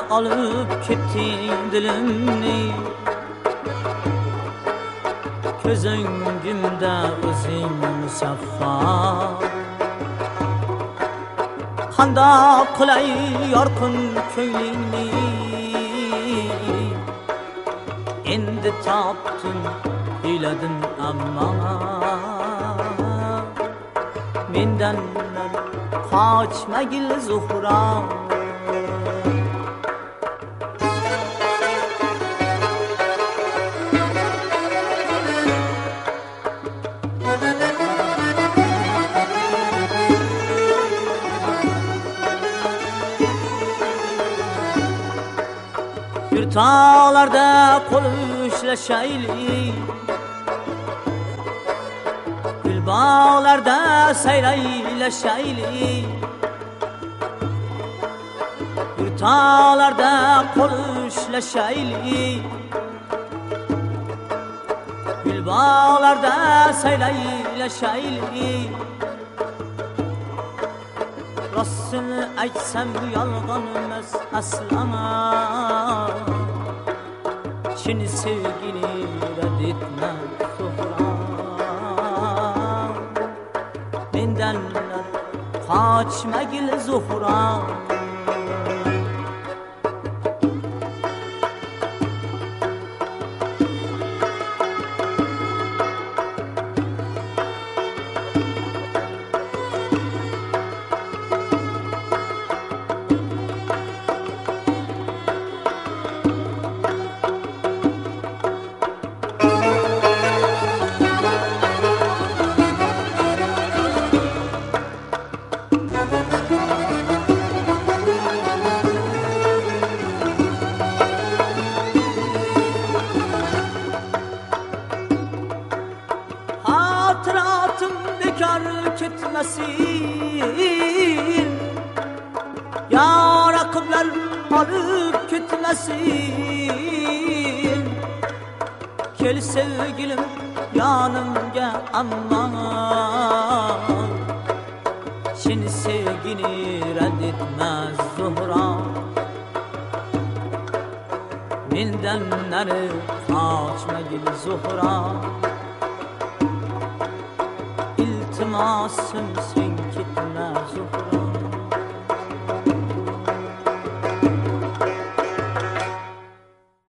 alıp kettin dilimni, ko'z o'ngimda o'zing musaffo. Qandoq qilay yorqin ko'nglingni, endi topdim o'yladim ammo mendan qochmagil Zuhro. Bir tağlarda qoluşlaşaylik, gül bağlarda sayraylaşaylik. Bir tağlarda qoluşlaşaylik, gül bağlarda sayraylaşaylik. Rostini aytsam bu yolg'on emas aslama, chin sevgini rad etma Zuhro. Mendan qochmagil Zuhro. Hatıratım bekar ketmesin, ya rakıblar alıp ketmesin. Kel sevgilim yanımga amma, chin sevgini rad etmez Zuhro. Mendan nari qochmagil Zuhro. İltimasım sen ketme Zuhro.